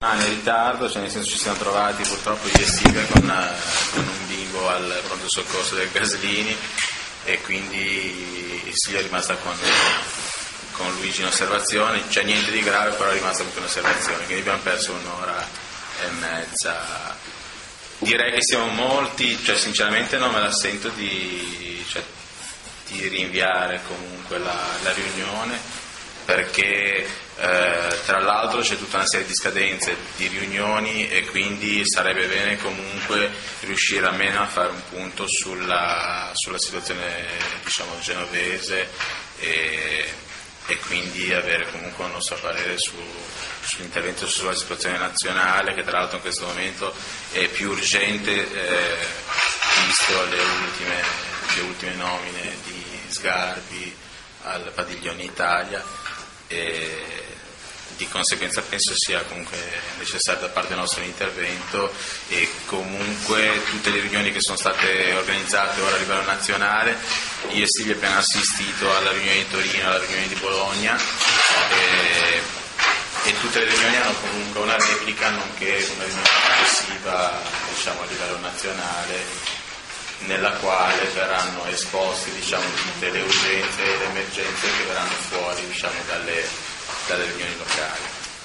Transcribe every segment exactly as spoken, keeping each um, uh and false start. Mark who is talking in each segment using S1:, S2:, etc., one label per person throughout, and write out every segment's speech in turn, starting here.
S1: Ah, in ritardo, cioè nel senso ci siamo trovati purtroppo ieri sera con, con un bimbo al pronto soccorso del Gaslini e quindi Silvia è rimasta con, con Luigi in osservazione, c'è niente di grave, però è rimasta in osservazione, quindi abbiamo perso un'ora e mezza. Direi che siamo molti, cioè sinceramente non me la sento di, cioè, di rinviare comunque la, la riunione, perché eh, tra l'altro c'è tutta una serie di scadenze di riunioni e quindi sarebbe bene comunque riuscire almeno a fare un punto sulla, sulla situazione, diciamo, genovese e, e quindi avere comunque un nostro parere su, sull'intervento sulla situazione nazionale, che tra l'altro in questo momento è più urgente eh, visto le ultime, le ultime nomine di Sgarbi al Padiglione Italia. E di conseguenza penso sia comunque necessario da parte nostra un intervento e comunque tutte le riunioni che sono state organizzate ora a livello nazionale, io e Silvia abbiamo assistito alla riunione di Torino, alla riunione di Bologna e, e tutte le riunioni hanno comunque una replica nonché una riunione successiva, diciamo, a livello nazionale, nella quale verranno esposte, diciamo, tutte le urgenze e le emergenze che verranno fuori, diciamo, dalle, dalle riunioni locali.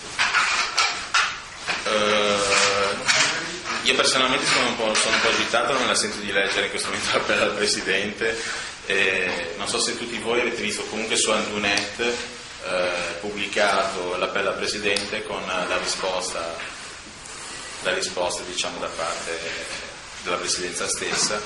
S1: Uh, io personalmente sono un po', sono un po' agitato, non me la sento di leggere in questo momento l'appello al Presidente, e non so se tutti voi avete visto comunque su Andunet eh, pubblicato l'appello al Presidente con la risposta, la risposta, diciamo, da parte della Presidenza stessa.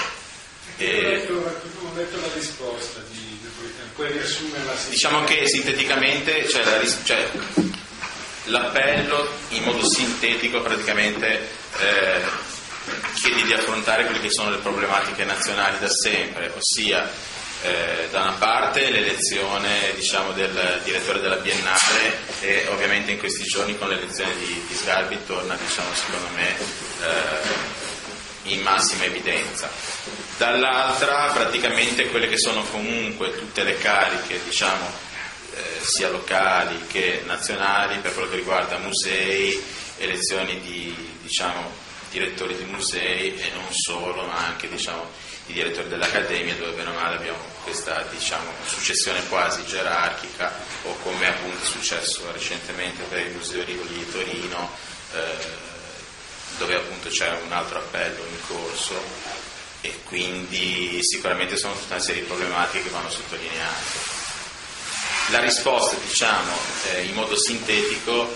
S1: E
S2: non ho detto la risposta di, puoi riassumerla?
S1: Diciamo che sinteticamente, cioè, la, cioè, l'appello in modo sintetico praticamente eh, chiede di affrontare quelle che sono le problematiche nazionali da sempre, ossia eh, da una parte l'elezione, diciamo, del direttore della Biennale e ovviamente in questi giorni con l'elezione di, di Sgarbi torna, diciamo, secondo me eh, in massima evidenza. Dall'altra praticamente quelle che sono comunque tutte le cariche, diciamo, eh, sia locali che nazionali per quello che riguarda musei, elezioni di, diciamo, direttori di musei e non solo, ma anche, diciamo, i direttori dell'Accademia, dove bene o male abbiamo questa, diciamo, successione quasi gerarchica, o come appunto è successo recentemente per il Museo Rivoli di Torino, eh, dove appunto c'è un altro appello in corso e quindi sicuramente sono tutta una serie di problematiche che vanno sottolineate. La risposta, diciamo, eh, in modo sintetico,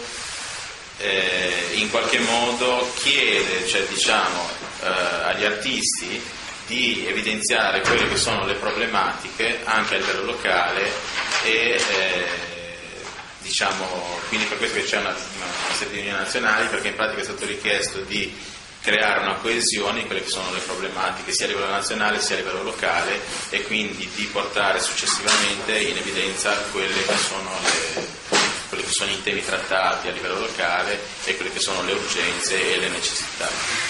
S1: eh, in qualche modo chiede, cioè, diciamo, eh, agli artisti di evidenziare quelle che sono le problematiche anche a livello locale e eh, diciamo, quindi per questo che c'è una, una serie di riunioni nazionali, perché in pratica è stato richiesto di creare una coesione in quelle che sono le problematiche sia a livello nazionale sia a livello locale e quindi di portare successivamente in evidenza quelle che sono le, quelli che sono i temi trattati a livello locale e quelle che sono le urgenze e le necessità.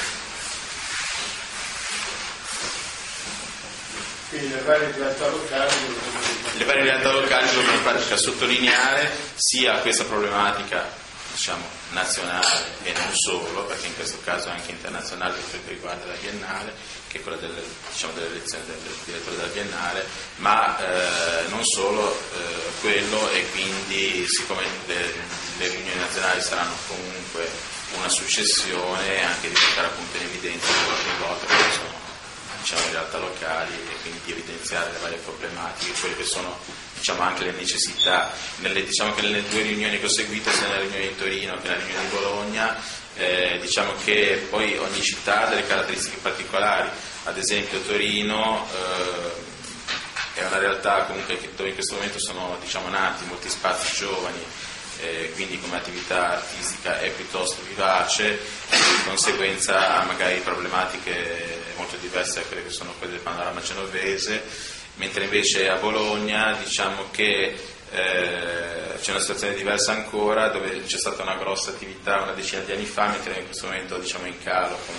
S2: Quindi le varie realtà locali
S1: le varie realtà locali devono in pratica sottolineare sia questa problematica, diciamo, nazionale e non solo, perché in questo caso anche internazionale per quel che riguarda la Biennale, che è quella delle, diciamo, dell'elezione del direttore della Biennale, ma eh, non solo eh, quello, e quindi siccome le, le riunioni nazionali saranno comunque una successione, anche di portare appunto in evidenza di volta in volta quelle sono, diciamo, in realtà locali e quindi di evidenziare le varie problematiche, quelle che sono, diciamo, anche le necessità. Nelle, diciamo che nelle due riunioni che ho seguito, sia nella riunione di Torino che nella riunione di Bologna, eh, diciamo che poi ogni città ha delle caratteristiche particolari. Ad esempio Torino eh, è una realtà comunque che, dove in questo momento sono, diciamo, nati molti spazi giovani, Eh, quindi come attività artistica è piuttosto vivace e di conseguenza ha magari problematiche molto diverse da quelle che sono quelle del panorama genovese, mentre invece a Bologna, diciamo che eh, c'è una situazione diversa ancora, dove c'è stata una grossa attività una decina di anni fa, mentre in questo momento, diciamo, è in calo come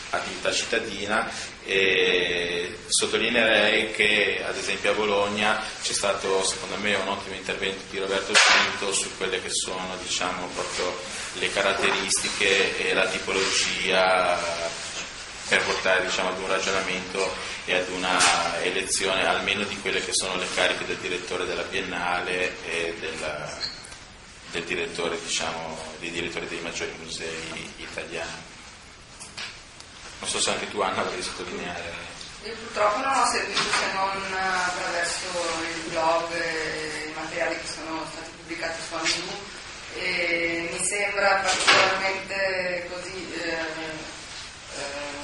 S1: attività cittadina, e sottolineerei che ad esempio a Bologna c'è stato secondo me un ottimo intervento di Roberto Cinto su quelle che sono diciamo proprio le caratteristiche e la tipologia per portare diciamo ad un ragionamento e ad una elezione almeno di quelle che sono le cariche del direttore della Biennale e della, del direttore diciamo dei direttori dei maggiori musei italiani. Non so se anche tu, Anna, vorrei sottolineare.
S3: Io purtroppo non ho seguito se non attraverso il blog e i materiali che sono stati pubblicati su Amidou, e mi sembra particolarmente così eh, eh,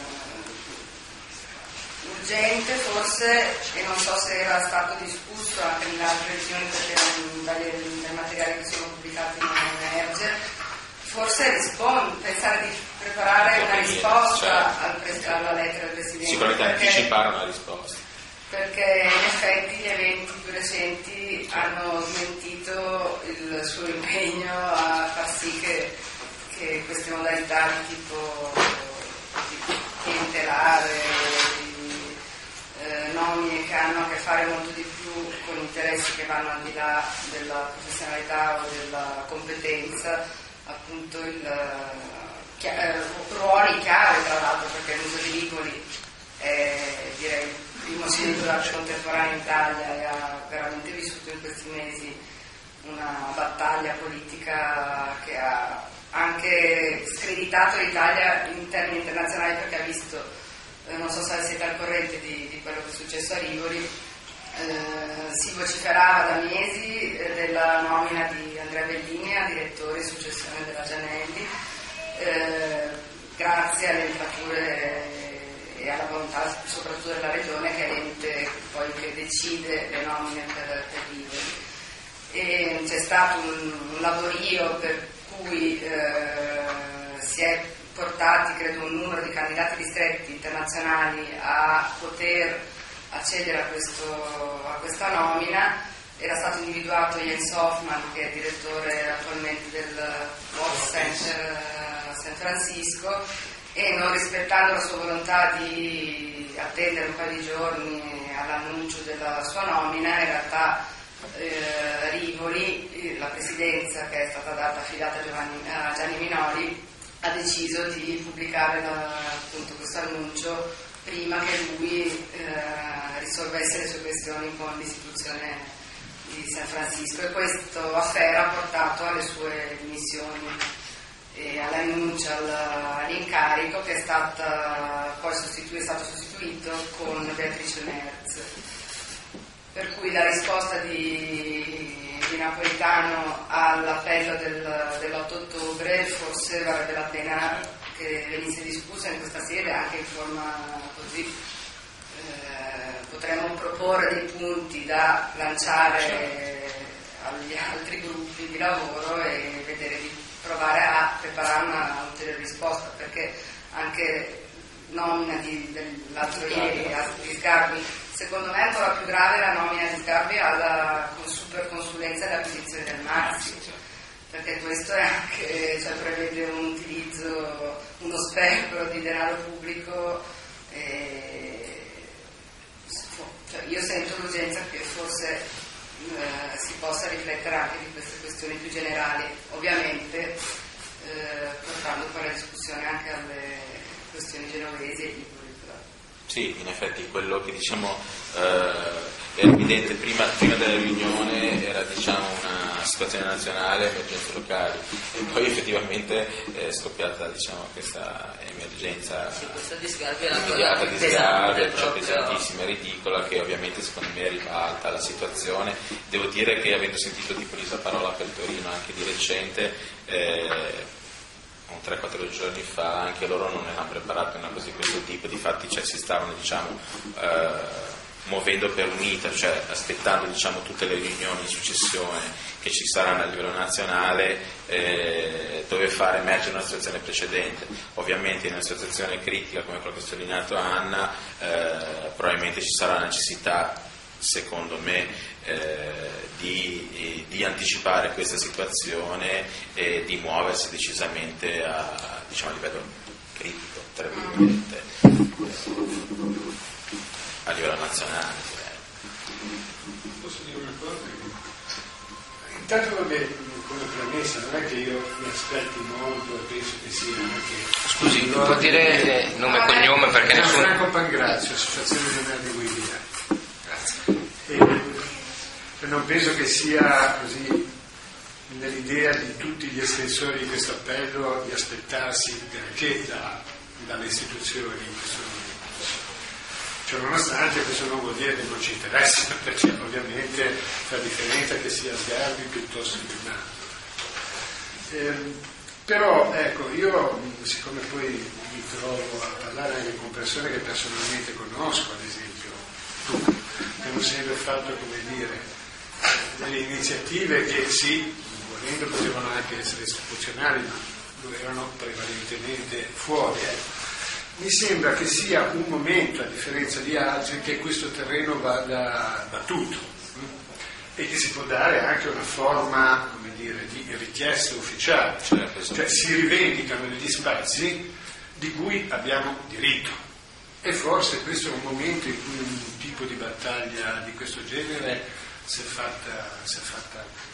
S3: urgente forse, e non so se era stato discusso anche nelle altre regioni perché dai, dai materiali che sono pubblicati non emerge. Forse rispond- pensare di preparare una risposta al pres- alla lettera del Presidente.
S1: Sicuramente
S3: perché,
S1: anticipare una risposta.
S3: Perché in effetti gli eventi più recenti hanno smentito il suo impegno a far sì che, che queste modalità di tipo di clientelare, di eh, nomine che hanno a che fare molto di più con interessi che vanno al di là della professionalità o della competenza, appunto il eh, ruoli chiave tra l'altro, perché l'uso di Rivoli è direi il primo sito d'arte contemporanea in Italia e ha veramente vissuto in questi mesi una battaglia politica che ha anche screditato l'Italia in termini internazionali, perché ha visto, eh, non so se siete al corrente di, di quello che è successo a Rivoli. Eh, si vociferava da mesi eh, della nomina di Andrea Bellini a direttore in successione della Gianelli, eh, grazie alle entrature e alla volontà soprattutto della Regione, che è l'ente poi che decide le nomine per, per Rivoli. E c'è stato un, un lavorio per cui eh, si è portati credo un numero di candidati ristretti internazionali a poter accedere a, questo, a questa nomina. Era stato individuato Jens Hoffman, che è direttore attualmente del World Center San Francisco, e non rispettando la sua volontà di attendere un paio di giorni all'annuncio della sua nomina, in realtà eh, Rivoli, la presidenza che è stata data affidata a, Giovanni, a Gianni Minoli, ha deciso di pubblicare la, appunto questo annuncio prima che lui eh, risolvesse le sue questioni con l'istituzione di San Francisco, e questo affare ha portato alle sue dimissioni e all'annuncio all'incarico, che è stata poi sostitu- è stato sostituito con Beatrice Merz. Per cui la risposta di, di Napolitano all'appello del, dell'otto ottobre forse varrebbe la pena che venisse discussa in questa sede anche in forma così. Eh, potremmo proporre dei punti da lanciare agli altri gruppi di lavoro e vedere di provare a preparare una ulteriore risposta, perché anche nomina di, dell'altro ieri di Sgarbi, secondo me è ancora più grave la nomina di Sgarbi alla superconsulenza dell'acquisizione del Marzi, perché questo è anche, cioè, prevede un utilizzo, uno sperpero di denaro pubblico, e, cioè, io sento l'urgenza che forse eh, si possa riflettere anche di queste questioni più generali, ovviamente eh, portando poi la discussione anche alle questioni genovesi e liberi.
S1: Sì, in effetti quello che diciamo eh, era evidente prima, prima della riunione era diciamo una situazione nazionale, emergenze locali, e poi effettivamente è scoppiata diciamo questa emergenza
S4: sì, questa disgarbia
S1: immediata di Sgarbi, cioè pesantissima e ridicola, che ovviamente secondo me ribalta la situazione. Devo dire che, avendo sentito tipo la parola per Torino anche di recente, eh, tre quattro giorni fa, anche loro non erano preparati a una cosa di questo tipo, difatti cioè, si stavano diciamo eh, muovendo per un iter, cioè aspettando diciamo tutte le riunioni in successione che ci saranno a livello nazionale, eh, dove fare emergere una situazione precedente. Ovviamente in una situazione critica come quello che ha sottolineato Anna, eh, probabilmente ci sarà la necessità, secondo me, eh, di, di anticipare questa situazione e di muoversi decisamente a, diciamo, a livello critico, tra virgolette, nazionali.
S2: Posso dire una cosa? Intanto vabbè, come premessa, non è che io mi aspetti molto e penso che sia anche...
S4: Scusi, non può dire eh, nome e cognome perché
S2: no,
S4: nessuno...
S2: Franco Pangrazio, Associazione Generale di Guida.
S4: Grazie.
S2: E non penso che sia così nell'idea di tutti gli estensori di questo appello di aspettarsi perché da, dalle istituzioni in questo momento. Cioè, nonostante questo non vuol dire che non ci interessa, perché ovviamente fa differenza che sia Sgarbi piuttosto che Nando. Eh, però ecco, io siccome poi mi trovo a parlare anche con persone che personalmente conosco, ad esempio tu, che hanno sempre fatto, come dire, delle iniziative che sì, volendo potevano anche essere istituzionali, ma lo erano prevalentemente fuori. Ecco. Mi sembra che sia un momento, a differenza di altri, che questo terreno vada battuto e che si può dare anche una forma, come dire, di richiesta ufficiale,
S1: Certo,
S2: cioè si rivendicano degli spazi di cui abbiamo diritto. E forse questo è un momento in cui un tipo di battaglia di questo genere si è fatta, si è fatta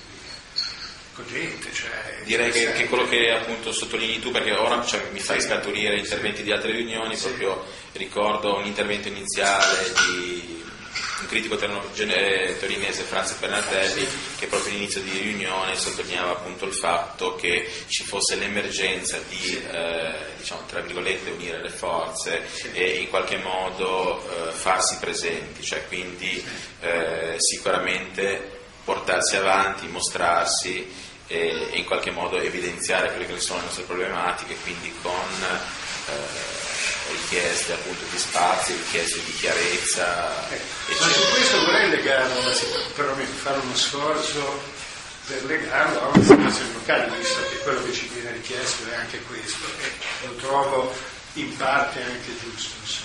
S2: cogente. Cioè,
S1: Direi che, che quello che appunto sottolinei tu, perché ora cioè, mi fai scaturire interventi di altre riunioni,
S2: sì.
S1: Proprio ricordo un intervento iniziale di un critico torinese, Franz Bernardelli, che proprio all'inizio di riunione sottolineava appunto il fatto che ci fosse l'emergenza di, sì. eh, diciamo, tra virgolette, unire le forze, sì. E in qualche modo eh, farsi presenti, cioè quindi eh, sicuramente portarsi avanti, mostrarsi e in qualche modo evidenziare quelle che sono le nostre problematiche, quindi con eh, richieste appunto di spazi, richieste di chiarezza.
S2: Eh, ma su questo vorrei legarlo, perlomeno fare uno sforzo per legarlo a una situazione locale, visto che quello che ci viene richiesto è anche questo, e lo trovo in parte anche giusto. Insomma.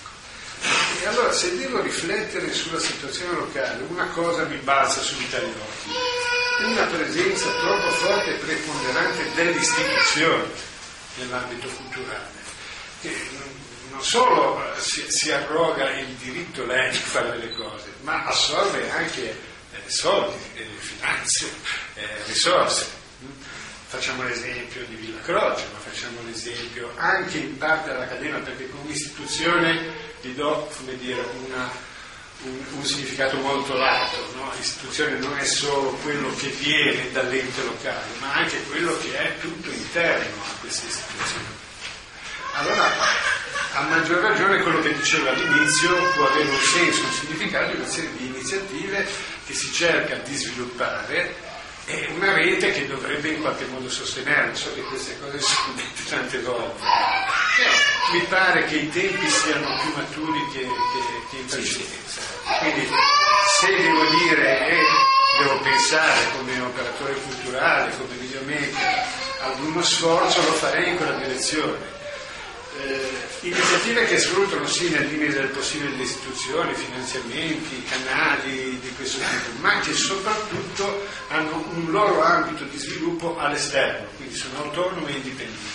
S2: E allora, se devo riflettere sulla situazione locale, una cosa mi balza subito agli occhi: una presenza troppo forte e preponderante delle istituzioni nell'ambito culturale, che non solo si, si arroga il diritto lei di fare delle cose, ma assorbe anche eh, soldi, eh, finanze, eh, risorse. Facciamo l'esempio di Villa Croce, ma facciamo l'esempio anche in parte dell'Accademia, perché come istituzione gli do, come dire, una, un, un significato molto lato, no? L'istituzione non è solo quello che viene dall'ente locale, ma anche quello che è tutto interno a queste istituzioni. Allora, a maggior ragione quello che dicevo all'inizio può avere un senso, un significato, una serie di iniziative che si cerca di sviluppare. È una rete che dovrebbe in qualche modo sostenere, so che queste cose sono dette tante volte, però mi pare che i tempi siano più maturi che, che, che in precedenza. Quindi se devo dire e devo pensare come operatore culturale, come videomaker, ad uno sforzo, lo farei in quella direzione. Eh, iniziative che sfruttano sì nel limite del possibile le istituzioni, finanziamenti, canali di questo tipo, ma che soprattutto hanno un loro ambito di sviluppo all'esterno, quindi sono autonome e indipendenti.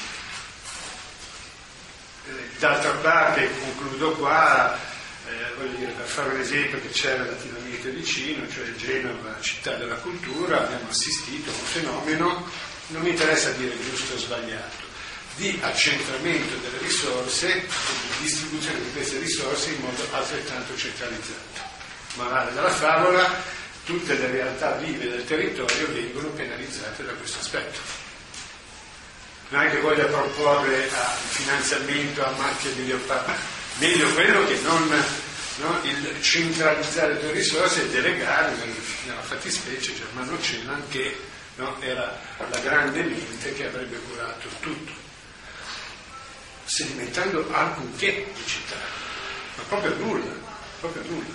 S2: Eh, d'altra parte, concludo qua, eh, voglio dire, per fare un esempio che c'è relativamente vicino, cioè Genova, città della cultura, abbiamo assistito a un fenomeno, non mi interessa dire giusto o sbagliato, di accentramento delle risorse e di distribuzione di queste risorse in modo altrettanto centralizzato. Morale della favola, tutte le realtà vive del territorio vengono penalizzate da questo aspetto. Non è che voglia proporre a finanziamento a macchia di leopardo, meglio quello che non, no, il centralizzare le risorse e delegare, nella fattispecie Germano Celan, che no, era la grande mente che avrebbe curato tutto, sedimentando alcunché di città, ma proprio nulla, proprio nulla.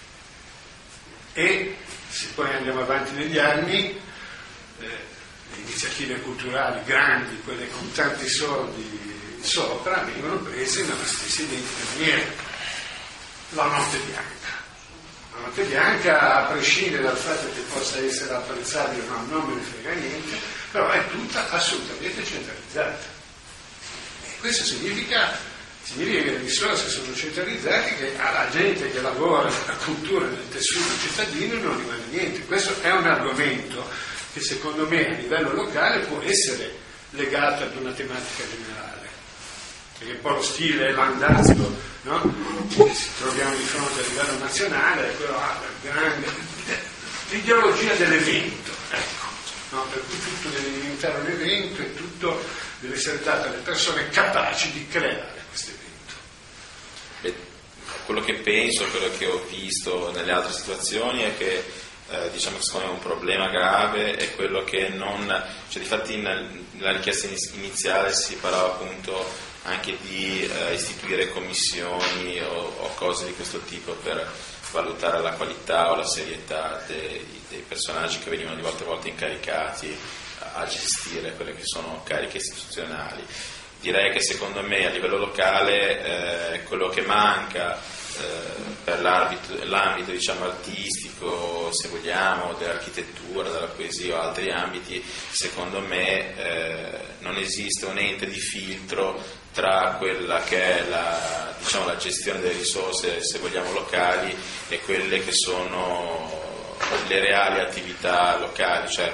S2: E se poi andiamo avanti negli anni, eh, le iniziative culturali grandi, quelle con tanti soldi sopra, vengono prese nella stessa identica maniera. La notte bianca. La notte bianca, a prescindere dal fatto che possa essere apprezzabile o no, non me ne frega niente, però è tutta assolutamente centralizzata. Questo significa significa che le risorse sono centralizzate, che alla gente che lavora nella cultura, nel tessuto cittadino non rimane niente. Questo è un argomento che secondo me a livello locale può essere legato ad una tematica generale, perché un po' lo stile l'andazzo, no? Che ci troviamo di fronte a livello nazionale è quello ah, grande, l'ideologia dell'evento, ecco. No, per cui tutto deve diventare un evento e tutto deve essere dato alle persone capaci di creare questo evento.
S1: Beh, quello che penso, quello che ho visto nelle altre situazioni è che eh, diciamo che secondo me un problema grave è quello che non, cioè difatti nella richiesta iniziale si parlava appunto anche di eh, istituire commissioni o, o cose di questo tipo per valutare la qualità o la serietà dei, dei personaggi che venivano di volta a volta incaricati a gestire quelle che sono cariche istituzionali. Direi che secondo me a livello locale eh, quello che manca eh, per l'ambito, l'ambito diciamo artistico, se vogliamo, dell'architettura, della poesia o altri ambiti, secondo me eh, non esiste un ente di filtro tra quella che è la, diciamo, la gestione delle risorse, se vogliamo, locali e quelle che sono le reali attività locali, cioè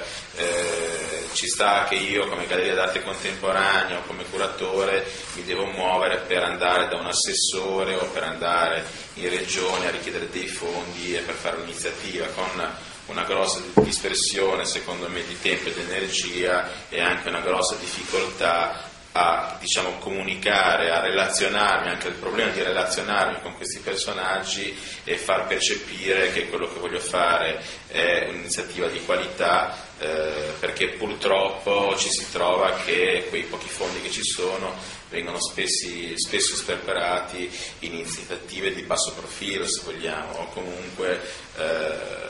S1: eh, ci sta che io come Galleria d'Arte Contemporanea o come curatore mi devo muovere per andare da un assessore o per andare in regione a richiedere dei fondi e per fare un'iniziativa con una grossa dispersione secondo me di tempo e di energia e anche una grossa difficoltà a diciamo comunicare, a relazionarmi, anche il problema di relazionarmi con questi personaggi e far percepire che quello che voglio fare è un'iniziativa di qualità, eh, perché purtroppo ci si trova che quei pochi fondi che ci sono vengono spessi, spesso sperperati in iniziative di basso profilo, se vogliamo, o comunque eh,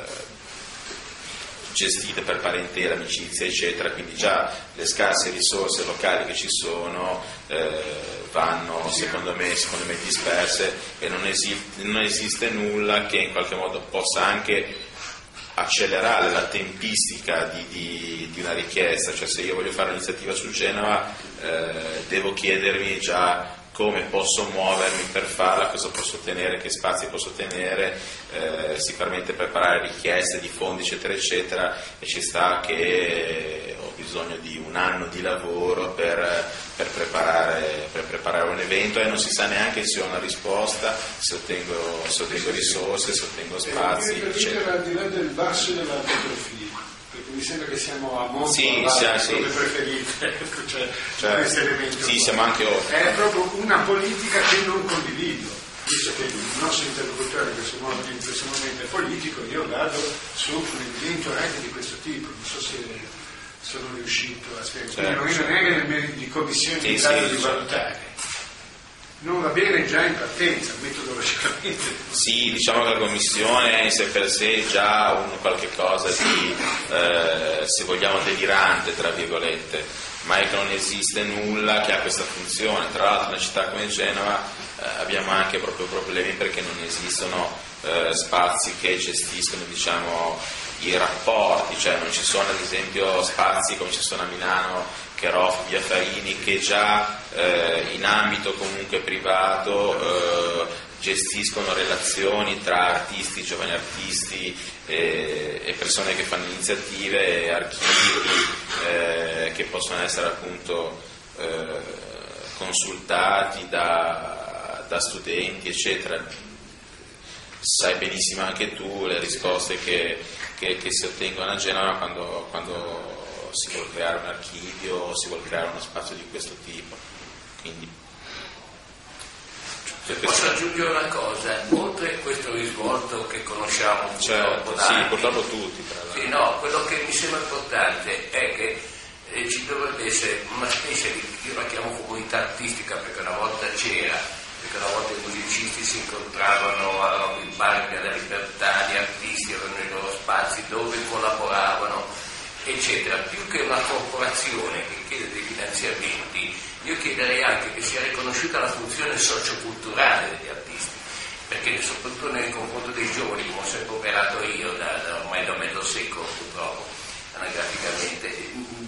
S1: gestite per parentela, amicizia, eccetera, quindi già le scarse risorse locali che ci sono eh, vanno, secondo me, secondo me disperse e non esiste, non esiste nulla che in qualche modo possa anche accelerare la tempistica di, di, di una richiesta, cioè se io voglio fare un'iniziativa su Genova eh, devo chiedermi già come posso muovermi per farla, cosa posso ottenere, che spazi posso ottenere, eh, sicuramente preparare richieste di fondi eccetera eccetera, e ci sta che ho bisogno di un anno di lavoro per, per, preparare, per preparare un evento e non si sa neanche se ho una risposta, se ottengo, se ottengo risorse, se ottengo spazi
S2: eh,
S1: eccetera.
S2: Al di là del basso e dell'alto profilo, perché mi sembra che siamo a molto
S1: sì,
S2: avanti,
S1: sì,
S2: come
S1: sì.
S2: preferite, cioè,
S1: cioè,
S2: questo elemento
S1: sì, siamo anche oltre.
S2: è proprio una politica che non condivido, visto che il nostro interlocutore in questo, modo, in questo momento è politico, io vado su un evento anche di questo tipo, non so se sono riuscito a spiegare,
S1: certo,
S2: non
S1: certo.
S2: è neanche nel merito di commissioni
S1: sì,
S2: in grado
S1: sì,
S2: di
S1: certo.
S2: valutare. Non va bene già in partenza, metodologicamente.
S1: Sì, diciamo che la commissione è in sé per sé già un qualche cosa di, eh, se vogliamo, delirante, tra virgolette, ma è che non esiste nulla che ha questa funzione. Tra l'altro in una città come Genova eh, abbiamo anche proprio problemi perché non esistono eh, spazi che gestiscono, diciamo, i rapporti, cioè non ci sono ad esempio spazi come ci sono a Milano, Cherof, Via Farini, che già eh, in ambito comunque privato eh, gestiscono relazioni tra artisti, giovani artisti e, e persone che fanno iniziative, archivi eh, che possono essere appunto eh, consultati da, da studenti eccetera. Sai benissimo anche tu le risposte che, che, che si ottengono a Genova quando, quando si vuole creare un archivio o si vuole creare uno spazio di questo tipo. Quindi,
S5: se posso aggiungere una cosa, oltre a questo risvolto che conosciamo purtroppo,
S1: certo,
S5: da
S1: sì,
S5: anni,
S1: purtroppo tutti, tra l'altro.
S5: sì, no, quello che mi sembra importante è che eh, ci dovrebbe essere una specie di, io la chiamo comunità artistica perché una volta c'era, perché una volta i musicisti si incontravano ai parchi della libertà, gli artisti avevano i loro spazi dove collaboravano, eccetera. Più che una corporazione che chiede dei finanziamenti, io chiederei anche che sia riconosciuta la funzione socioculturale degli artisti, perché soprattutto nel confronto dei giovani, come ho sempre operato io da, da ormai da mezzo secolo purtroppo, anagraficamente,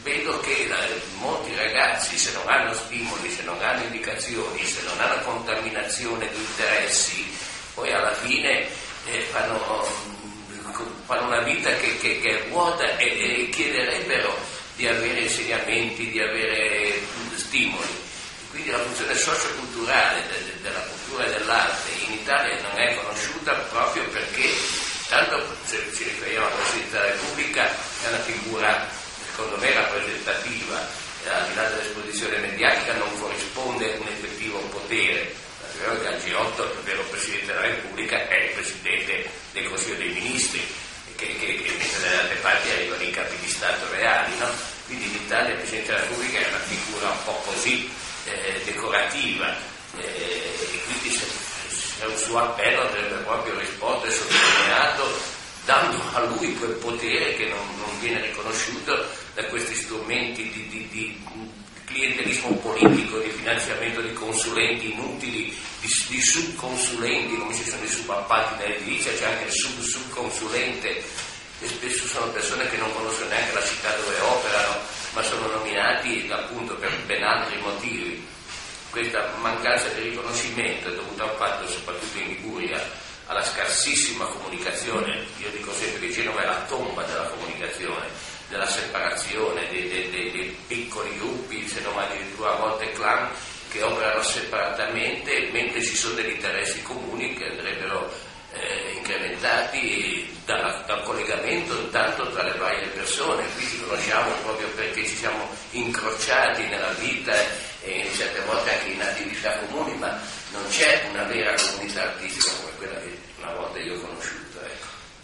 S5: vedo che la, molti ragazzi, se non hanno stimoli, se non hanno indicazioni, se non hanno contaminazione di interessi, poi alla fine eh, fanno, fanno una vita che, che, che è vuota e, e chiederebbero di avere insegnamenti, di avere stimoli. Quindi la funzione socioculturale de, de, della cultura e dell'arte in Italia non è conosciuta proprio perché, tanto se ci riferiamo alla Presidente della Repubblica, è una figura secondo me rappresentativa, eh, al di là dell'esposizione mediatica non corrisponde a un effettivo potere. È vero che al G otto il vero Presidente della Repubblica è il Presidente del Consiglio dei Ministri, che, che, che mentre dalle altre parti arrivano i capi di Stato reali, no? Quindi in Italia il Presidente della Repubblica è una figura un po' così eh, decorativa, eh, e quindi se, se un suo appello avrebbe proprio risposto e sottolineato, dando a lui quel potere che non, non viene riconosciuto da questi strumenti di, di, di clientelismo politico, di finanziamento di consulenti inutili, di, di subconsulenti, come ci sono i subappalti nell'edilizia, c'è anche il sub-subconsulente, e spesso sono persone che non conoscono neanche la città dove operano, ma sono nominati appunto per ben altri motivi. Questa mancanza di riconoscimento è dovuta al fatto, soprattutto in Liguria, alla scarsissima comunicazione. Io dico sempre che Genova è la tomba della comunicazione, della separazione dei, dei, dei, dei piccoli gruppi, se non addirittura a volte clan, che operano separatamente, mentre ci sono degli interessi comuni che andrebbero eh, incrementati dal, dal collegamento intanto tra le varie persone. Qui ci conosciamo proprio perché ci siamo incrociati nella vita e certe volte anche in attività comuni, ma non c'è una vera comunità artistica come quella che una volta io ho conosciuto.